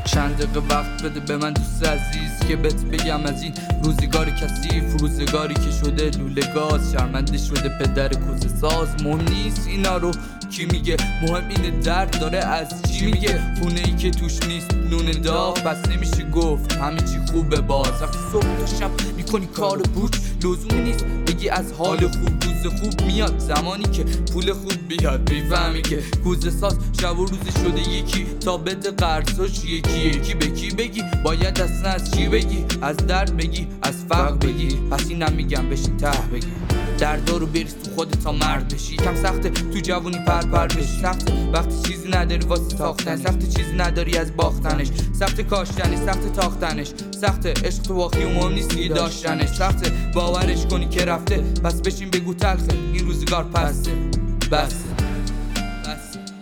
چند دقیقه وقت بده به من دوست عزیز که بهت بگم از این روزگار کثیف، روزگاری که شده لوله گاز، شرمنده شده پدر کوزه ساز. مهم نیست اینا رو کی میگه، مهم اینه درد داره از چی میگه. خونه ای که توش نیست نون داغ، پس نمیشه گفت همه چی خوبه. باز وقتی صبح تا شب میکنی کار پوچ، لزومی نیست بگی از حال خوب. روز خوب میاد زمانی که پول خوب بیاد، میفهمی که کوزه ساز شب و روز شده یکی، تا بده قرضاش یکی به کی بگی. باید اصلا از چی بگی، از درد بگی، از فقر بگی. پس اینم میگم بشین ته بگی، دردا رو بریز تو خودت تا مرد بشی. کم سخته تو جوونی پر بشی، سخته وقتی چیزی نداری واسه ساختن، سخته چیزی نداری از باختنش، سخته کاشتنش، سخته تاختنش، سخته عشق تو واقعی و مهم نیستی داشتنش، سخته باورش کنی که رفته. پس بشین بگو تلخه این روزگار پسته، بسه.